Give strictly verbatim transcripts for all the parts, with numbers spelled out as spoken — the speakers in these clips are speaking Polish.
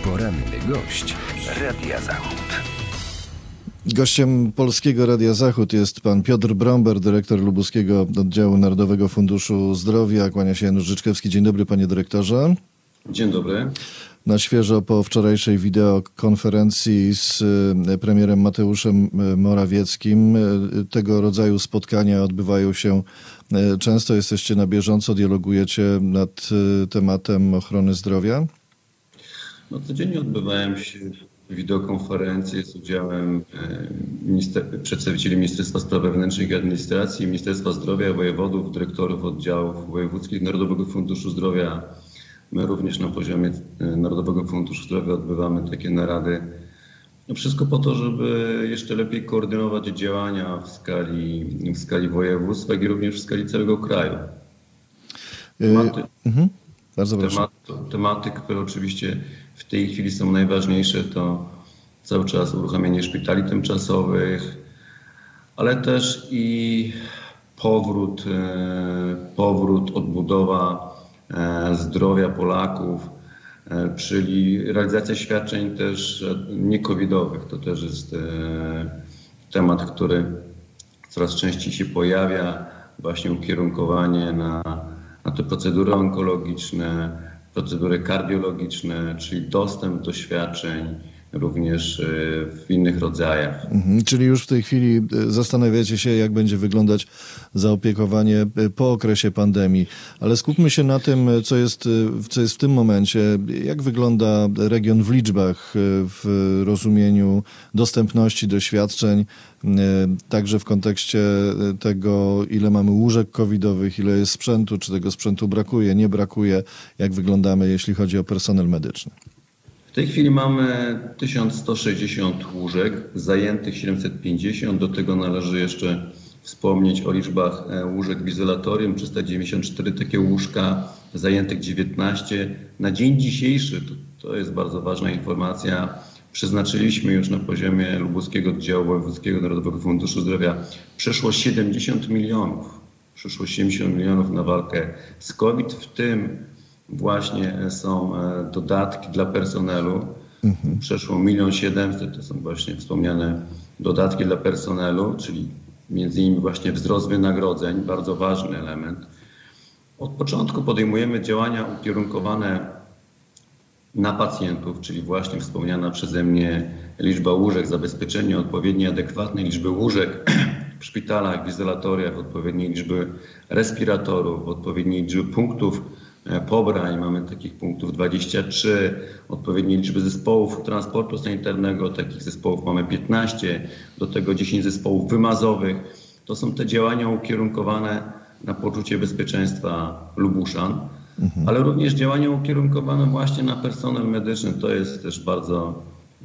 Poranny gość Radia Zachód. Gościem Polskiego Radia Zachód jest pan Piotr Bromber, dyrektor Lubuskiego Oddziału Narodowego Funduszu Zdrowia. Kłania się Janusz Życzkewski. Dzień dobry, panie dyrektorze. Dzień dobry. Na świeżo po wczorajszej wideokonferencji z premierem Mateuszem Morawieckim. Tego rodzaju spotkania odbywają się często. Jesteście na bieżąco, dialogujecie nad tematem ochrony zdrowia? No, codziennie odbywają się wideokonferencje z udziałem minister, przedstawicieli Ministerstwa Spraw Wewnętrznych i Administracji, Ministerstwa Zdrowia, wojewodów, dyrektorów oddziałów wojewódzkich Narodowego Funduszu Zdrowia. My również na poziomie Narodowego Funduszu Zdrowia odbywamy takie narady. No wszystko po to, żeby jeszcze lepiej koordynować działania w skali, w skali województw, jak i również w skali całego kraju. Tematy, mhm. Bardzo proszę. Tematy, tematy, które oczywiście w tej chwili są najważniejsze, to cały czas uruchamianie szpitali tymczasowych, ale też i powrót, powrót, odbudowa zdrowia Polaków, czyli realizacja świadczeń też niecovidowych. To też jest temat, który coraz częściej się pojawia, właśnie ukierunkowanie na, na te procedury onkologiczne, procedury kardiologiczne, czyli dostęp do świadczeń również w innych rodzajach. Mhm, czyli już w tej chwili zastanawiacie się, jak będzie wyglądać zaopiekowanie po okresie pandemii. Ale skupmy się na tym, co jest, co jest w tym momencie. Jak wygląda region w liczbach, w rozumieniu dostępności do świadczeń, także w kontekście tego, ile mamy łóżek covidowych, ile jest sprzętu, czy tego sprzętu brakuje, nie brakuje, jak wyglądamy, jeśli chodzi o personel medyczny? W tej chwili mamy tysiąc sto sześćdziesiąt łóżek, zajętych siedemset pięćdziesiąt. Do tego należy jeszcze wspomnieć o liczbach łóżek w izolatorium. trzysta dziewięćdziesiąt cztery takie łóżka, zajętych dziewiętnaście. Na dzień dzisiejszy, to, to jest bardzo ważna informacja, przeznaczyliśmy już na poziomie Lubuskiego Oddziału Wojewódzkiego Narodowego Funduszu Zdrowia przeszło siedemdziesiąt milionów. Przeszło siedemdziesiąt milionów na walkę z COVID, w tym właśnie są dodatki dla personelu. Mhm. Przeszło milion siedemset, to są właśnie wspomniane dodatki dla personelu, czyli między innymi właśnie wzrost wynagrodzeń, bardzo ważny element. Od początku podejmujemy działania ukierunkowane na pacjentów, czyli właśnie wspomniana przeze mnie liczba łóżek, zabezpieczenie odpowiedniej, adekwatnej liczby łóżek w szpitalach, w izolatoriach, odpowiedniej liczby respiratorów, odpowiedniej liczby punktów pobrań. Mamy takich punktów dwadzieścia trzy, odpowiedniej liczby zespołów transportu sanitarnego, takich zespołów mamy piętnaście, do tego dziesięć zespołów wymazowych. To są te działania ukierunkowane na poczucie bezpieczeństwa Lubuszan, mhm. ale również działania ukierunkowane właśnie na personel medyczny. To jest też bardzo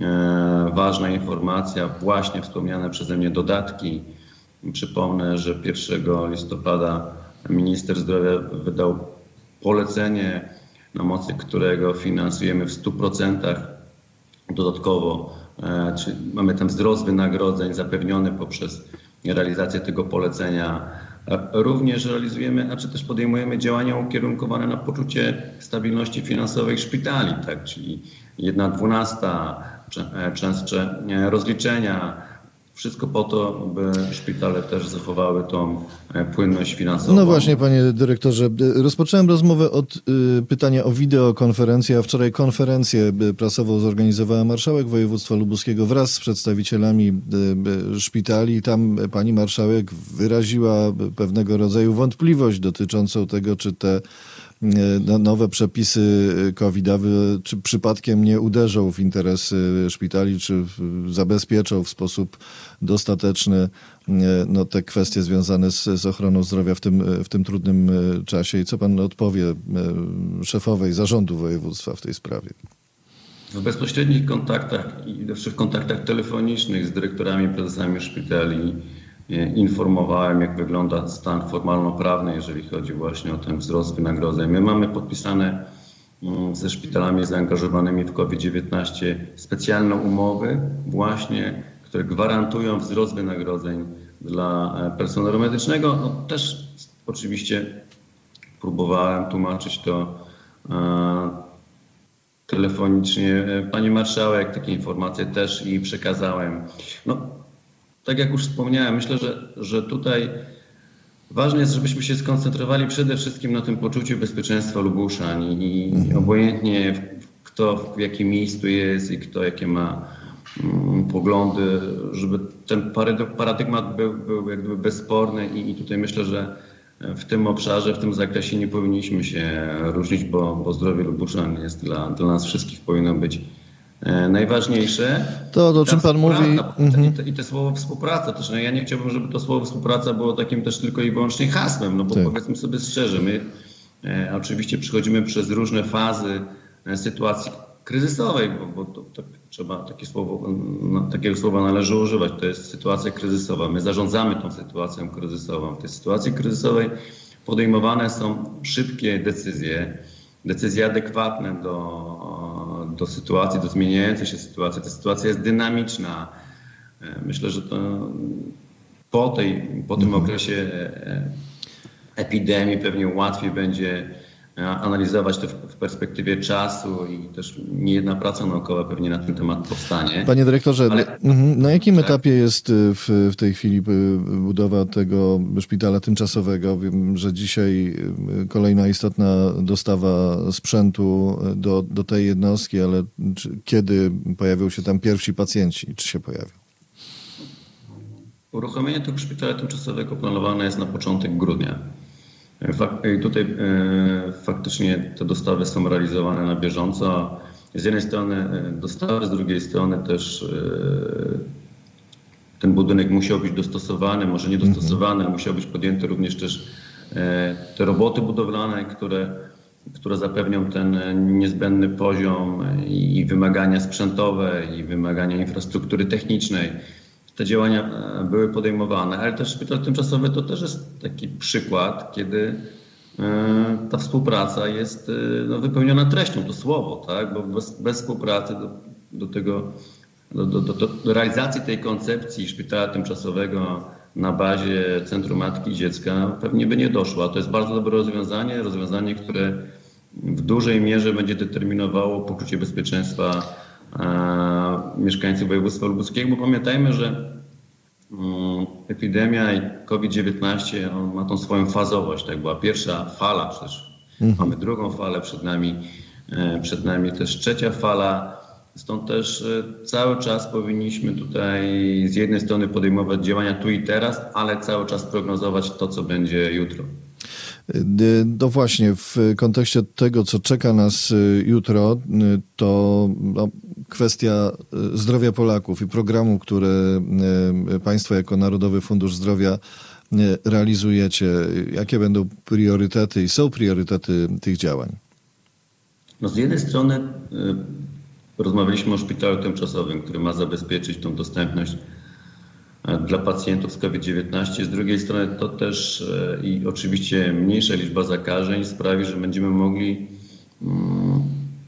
e, ważna informacja, właśnie wspomniane przeze mnie dodatki. Przypomnę, że pierwszego listopada minister zdrowia wydał polecenie, na mocy którego finansujemy w stu procentach dodatkowo, e, czyli mamy tam wzrost wynagrodzeń zapewniony poprzez realizację tego polecenia. E, również realizujemy, znaczy też podejmujemy działania ukierunkowane na poczucie stabilności finansowej szpitali, tak, czyli jedna dwunasta, częstsze rozliczenia. Wszystko po to, by szpitale też zachowały tą płynność finansową. No właśnie, panie dyrektorze, rozpocząłem rozmowę od y, pytania o wideokonferencję, a wczoraj konferencję prasową zorganizowała marszałek województwa lubuskiego wraz z przedstawicielami y, y, szpitali. Tam pani marszałek wyraziła pewnego rodzaju wątpliwość dotyczącą tego, czy te nowe przepisy covidowe czy przypadkiem nie uderzą w interesy szpitali, czy zabezpieczą w sposób dostateczny no, te kwestie związane z, z ochroną zdrowia w tym, w tym trudnym czasie. I co pan odpowie szefowej zarządu województwa w tej sprawie? W bezpośrednich kontaktach i w kontaktach telefonicznych z dyrektorami, prezesami szpitali informowałem, jak wygląda stan formalno-prawny, jeżeli chodzi właśnie o ten wzrost wynagrodzeń. My mamy podpisane ze szpitalami zaangażowanymi w COVID dziewiętnaście specjalne umowy właśnie, które gwarantują wzrost wynagrodzeń dla personelu medycznego. No, też oczywiście próbowałem tłumaczyć to telefonicznie. Pani marszałek, takie informacje też jej przekazałem. No, tak jak już wspomniałem, myślę, że, że tutaj ważne jest, żebyśmy się skoncentrowali przede wszystkim na tym poczuciu bezpieczeństwa Lubuszan i, i obojętnie kto w jakim miejscu jest i kto jakie ma um, poglądy, żeby ten paradygmat był, był jak gdyby bezsporny i, i tutaj myślę, że w tym obszarze, w tym zakresie nie powinniśmy się różnić, bo, bo zdrowie Lubuszan jest dla, dla nas wszystkich powinno być e, najważniejsze. To, o czym pan mówi. I te, I te słowo współpraca też. No ja nie chciałbym, żeby to słowo współpraca było takim też tylko i wyłącznie hasłem, no bo tak. Powiedzmy sobie szczerze, my e, oczywiście przechodzimy przez różne fazy e, sytuacji kryzysowej, bo, bo to, to trzeba takie słowo, no, takiego słowa należy używać. To jest sytuacja kryzysowa. My zarządzamy tą sytuacją kryzysową. W tej sytuacji kryzysowej podejmowane są szybkie decyzje, decyzje adekwatne do, do sytuacji, do zmieniającej się sytuacji. Ta sytuacja jest dynamiczna. Myślę, że to po, tej, po tym okresie epidemii pewnie łatwiej będzie analizować to w, w perspektywie czasu i też niejedna praca naukowa pewnie na ten temat powstanie. Panie dyrektorze, Ale, na jakim tak? etapie jest w, w tej chwili budowa tego szpitala tymczasowego? Wiem, że dzisiaj kolejna istotna dostawa sprzętu do, do tej jednostki, ale czy, kiedy pojawią się tam pierwsi pacjenci? Czy się pojawią? Uruchomienie tego szpitala tymczasowego planowane jest na początek grudnia. I tutaj e, faktycznie te dostawy są realizowane na bieżąco. Z jednej strony dostawy, z drugiej strony też e, ten budynek musiał być dostosowany, może nie dostosowany, ale musiał być podjęty również też e, te roboty budowlane, które, które zapewnią ten niezbędny poziom i, i wymagania sprzętowe, i wymagania infrastruktury technicznej. Te działania były podejmowane, ale też szpital tymczasowy to też jest taki przykład, kiedy ta współpraca jest no, wypełniona treścią, to słowo, tak? Bo bez, bez współpracy do, do tego, do, do, do, do realizacji tej koncepcji szpitala tymczasowego na bazie Centrum Matki i Dziecka pewnie by nie doszło. A to jest bardzo dobre rozwiązanie, rozwiązanie, które w dużej mierze będzie determinowało poczucie bezpieczeństwa mieszkańców województwa lubuskiego, bo pamiętajmy, że epidemia i COVID dziewiętnaście on ma tą swoją fazowość. Tak była pierwsza fala, przecież mhm. mamy drugą falę przed nami, przed nami też trzecia fala. Stąd też cały czas powinniśmy tutaj z jednej strony podejmować działania tu i teraz, ale cały czas prognozować to, co będzie jutro. No właśnie, w kontekście tego, co czeka nas jutro, to no, kwestia zdrowia Polaków i programu, który państwo jako Narodowy Fundusz Zdrowia realizujecie. Jakie będą priorytety i są priorytety tych działań? No z jednej strony rozmawialiśmy o szpitalu tymczasowym, który ma zabezpieczyć tą dostępność dla pacjentów z COVID dziewiętnaście. Z drugiej strony to też i oczywiście mniejsza liczba zakażeń sprawi, że będziemy mogli um,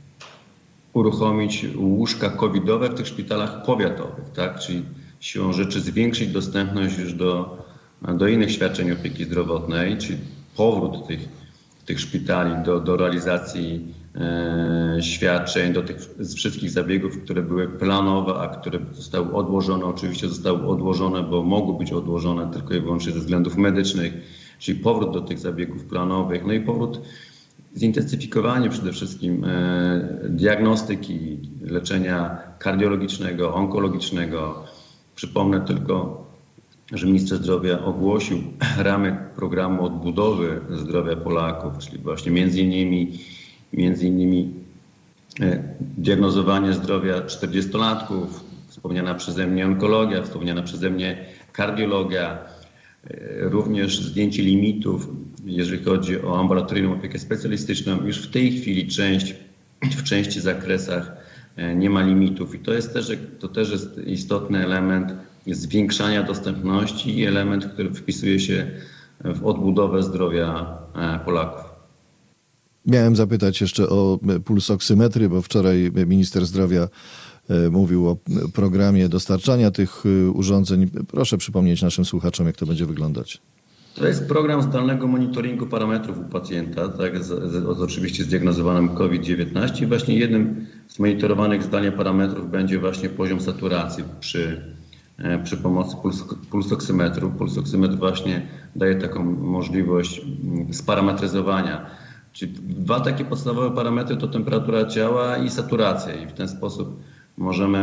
uruchomić łóżka covidowe w tych szpitalach powiatowych, tak? Czyli siłą rzeczy zwiększyć dostępność już do, do innych świadczeń opieki zdrowotnej, czyli powrót tych, tych szpitali do, do realizacji e, świadczeń, do tych wszystkich zabiegów, które były planowe, a które zostały odłożone. Oczywiście zostały odłożone, bo mogły być odłożone tylko i wyłącznie ze względów medycznych, czyli powrót do tych zabiegów planowych, no i powrót, zintensyfikowanie przede wszystkim e, diagnostyki, leczenia kardiologicznego, onkologicznego. Przypomnę tylko, że minister zdrowia ogłosił ramy programu odbudowy zdrowia Polaków, czyli właśnie między innymi, między innymi diagnozowanie zdrowia czterdziestolatków, wspomniana przeze mnie onkologia, wspomniana przeze mnie kardiologia, również zdjęcie limitów, jeżeli chodzi o ambulatoryjną opiekę specjalistyczną. Już w tej chwili część, w części zakresach nie ma limitów i to jest też, to też jest istotny element zwiększania dostępności i element, który wpisuje się w odbudowę zdrowia Polaków. Miałem zapytać jeszcze o pulsoksymetry, bo wczoraj minister zdrowia mówił o programie dostarczania tych urządzeń. Proszę przypomnieć naszym słuchaczom, jak to będzie wyglądać. To jest program zdalnego monitoringu parametrów u pacjenta, tak, z, z, oczywiście zdiagnozowanym COVID dziewiętnaście. I właśnie jednym z monitorowanych zdalnie parametrów będzie właśnie poziom saturacji przy, przy pomocy puls, pulsoksymetru. Pulsoksymetr właśnie daje taką możliwość sparametryzowania. Czyli dwa takie podstawowe parametry to temperatura ciała i saturacja. I w ten sposób możemy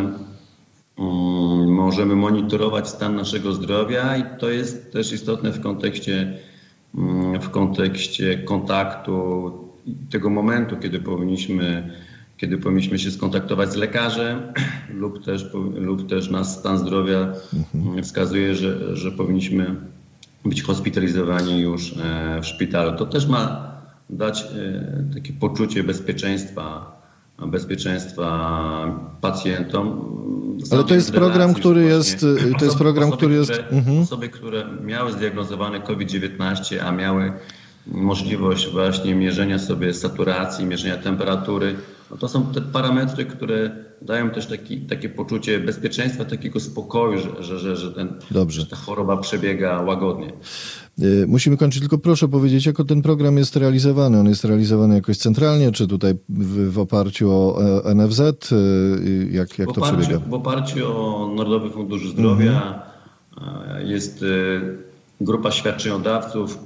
Możemy monitorować stan naszego zdrowia i to jest też istotne w kontekście, w kontekście kontaktu, tego momentu, kiedy powinniśmy, kiedy powinniśmy się skontaktować z lekarzem lub też, lub też nasz stan zdrowia wskazuje, że, że powinniśmy być hospitalizowani już w szpitalu. To też ma dać takie poczucie bezpieczeństwa bezpieczeństwa pacjentom. Ale to jest program, który jest, to jest program, który jest... Mhm. Osoby, które miały zdiagnozowane COVID dziewiętnaście, a miały możliwość właśnie mierzenia sobie saturacji, mierzenia temperatury, no to są te parametry, które dają też taki, takie poczucie bezpieczeństwa, takiego spokoju, że, że, że, że, ten, że ta choroba przebiega łagodnie. Musimy kończyć, tylko proszę powiedzieć, jak ten program jest realizowany. On jest realizowany jakoś centralnie, czy tutaj w, w oparciu o N F Z? Jak, jak to oparciu, przebiega? W oparciu o Narodowy Fundusz Zdrowia mhm. jest grupa świadczeniodawców,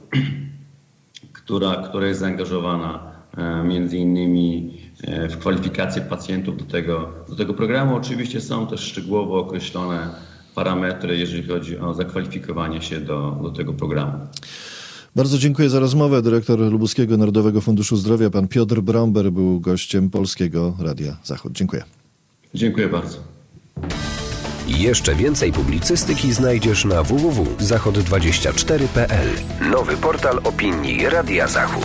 która, która jest zaangażowana między innymi w kwalifikację pacjentów do tego, do tego programu. Oczywiście są też szczegółowo określone parametry, jeżeli chodzi o zakwalifikowanie się do, do tego programu. Bardzo dziękuję za rozmowę. Dyrektor Lubuskiego Narodowego Funduszu Zdrowia, pan Piotr Bromber, był gościem Polskiego Radia Zachód. Dziękuję. Dziękuję bardzo. Jeszcze więcej publicystyki znajdziesz na w w w kropka zachod dwadzieścia cztery kropka p l. Nowy portal opinii Radia Zachód.